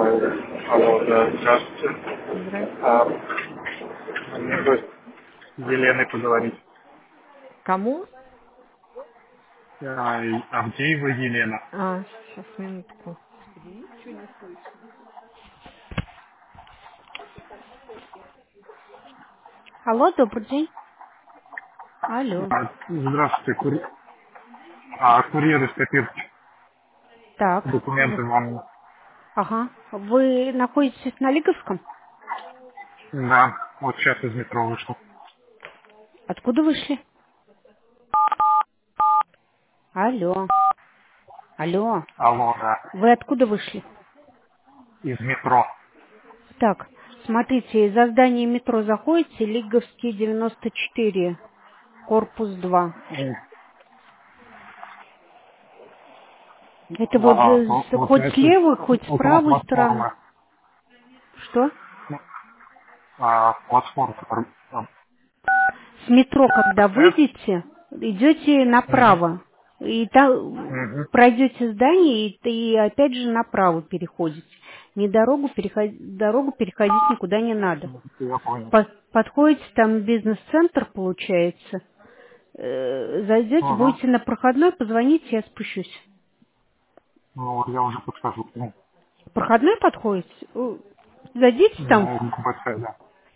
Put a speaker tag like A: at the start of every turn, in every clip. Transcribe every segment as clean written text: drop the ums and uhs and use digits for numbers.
A: Алло, да, здравствуйте.
B: Здравствуйте.
A: А, Мне бы с Еленой поговорить.
B: Кому?
A: Авдеева Елена.
B: Сейчас, минутку. Господи, ничего не слышу. Алло, добрый день. Алло.
A: Здравствуйте, курьер из Копирки.
B: Так,
A: Документы вам.
B: ага. Вы находитесь на Лиговском?
A: Да, вот сейчас из метро вышел.
B: Откуда вышли? Алло. Алло.
A: Алло, да,
B: Вы откуда вышли?
A: из метро.
B: Так, смотрите, за здание метро заходите, Лиговский 94, корпус 2. Это вот
A: Ага, вот
B: хоть с
A: это
B: левой, хоть с
A: около
B: правой стороны.
A: платформы.
B: Что?
A: Платформа.
B: С метро, когда
A: Процесс.
B: выйдете, идете
A: Мгм.
B: направо. И там
A: Мгм.
B: пройдете здание и опять же направо переходите. Не дорогу переходить никуда не надо.
A: Я понял.
B: Подходите, там бизнес-центр получается. Зайдете,
A: Ага.
B: будете на проходной, позвоните, я спущусь.
A: Ну вот я уже подхожу к нему.
B: Проходной подходите? Зайдите там.
A: Ну, МПЦ, да.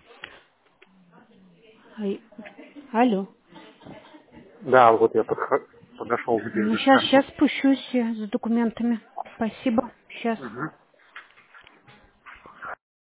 B: Ай, алло.
A: Да, вот я подошел к
B: Ну, сейчас
A: бизнес-центру.
B: спущусь за документами. Спасибо. Сейчас.